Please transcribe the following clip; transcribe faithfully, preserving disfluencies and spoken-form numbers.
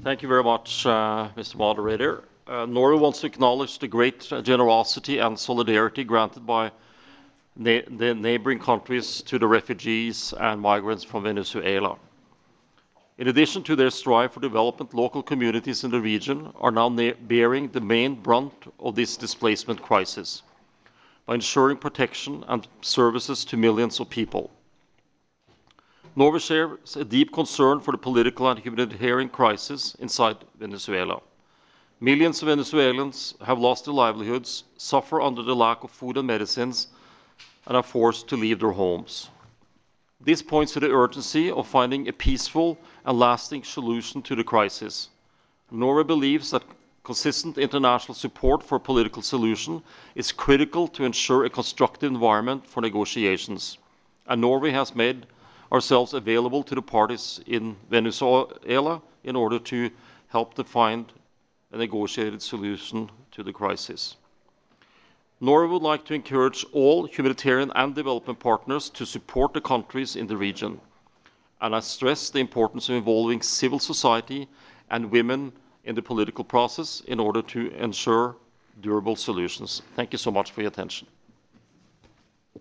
Thank you very much, uh, Mister Moderator. Uh, Norway wants to acknowledge the great uh, generosity and solidarity granted by na the neighboring countries to the refugees and migrants from Venezuela. In addition to their strive for development, local communities in the region are now bearing the main brunt of this displacement crisis by ensuring protection and services to millions of people. Norway shares a deep concern for the political and humanitarian crisis inside Venezuela. Millions of Venezuelans have lost their livelihoods, suffer under the lack of food and medicines, and are forced to leave their homes. This points to the urgency of finding a peaceful and lasting solution to the crisis. Norway believes that consistent international support for a political solution is critical to ensure a constructive environment for negotiations, and Norway has made ourselves available to the parties in Venezuela in order to help them find a negotiated solution to the crisis. Norway would like to encourage all humanitarian and development partners to support the countries in the region, and I stress the importance of involving civil society and women in the political process in order to ensure durable solutions. Thank you so much for your attention.